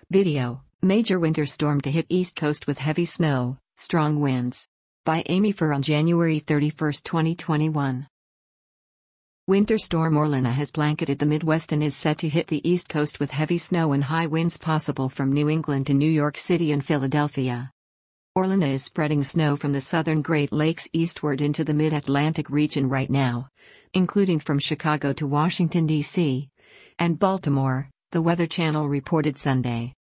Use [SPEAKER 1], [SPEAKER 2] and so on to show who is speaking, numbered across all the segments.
[SPEAKER 1] Video: Major winter storm to hit East Coast with heavy snow, strong winds. By Amy Furr on January 31, 2021. Winter storm Orlena has blanketed the Midwest and is set to hit the East Coast with heavy snow and high winds possible from New England to New York City and Philadelphia. Orlena is spreading snow from the southern Great Lakes eastward into the mid-Atlantic region right now, including from Chicago to Washington, D.C. and Baltimore, the Weather Channel reported Sunday.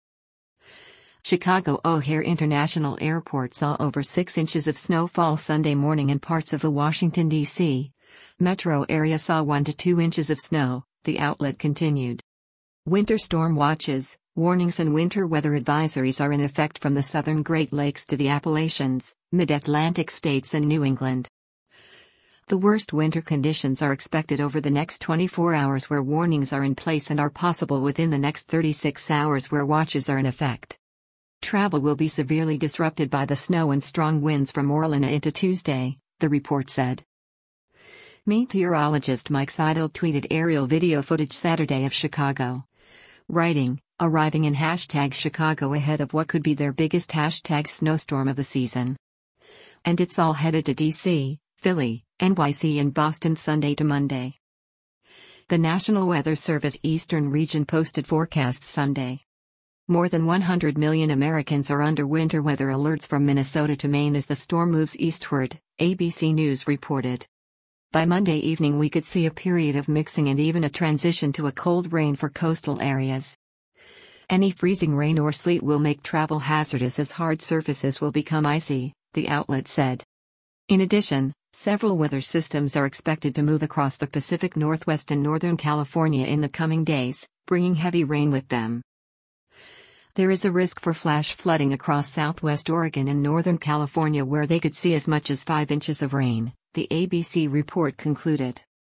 [SPEAKER 1] Chicago O'Hare International Airport saw over 6 inches of snowfall Sunday morning and parts of the Washington, D.C. metro area saw 1 to 2 inches of snow, the outlet continued. Winter storm watches, warnings and winter weather advisories are in effect from the southern Great Lakes to the Appalachians, mid-Atlantic states and New England. The worst winter conditions are expected over the next 24 hours where warnings are in place and are possible within the next 36 hours where watches are in effect. Travel will be severely disrupted by the snow and strong winds from Orlena into Tuesday, the report said. Meteorologist Mike Seidel tweeted aerial video footage Saturday of Chicago, writing, "Arriving in #Chicago ahead of what could be their biggest #snowstorm of the season. And it's all headed to D.C., Philly, NYC and Boston Sunday to Monday." The National Weather Service Eastern Region posted forecasts Sunday. More than 100 million Americans are under winter weather alerts from Minnesota to Maine as the storm moves eastward, ABC News reported. By Monday evening we could see a period of mixing and even a transition to a cold rain for coastal areas. Any freezing rain or sleet will make travel hazardous as hard surfaces will become icy, the outlet said. In addition, several weather systems are expected to move across the Pacific Northwest and Northern California in the coming days, bringing heavy rain with them. There is a risk for flash flooding across southwest Oregon and Northern California where they could see as much as 5 inches of rain, the ABC report concluded.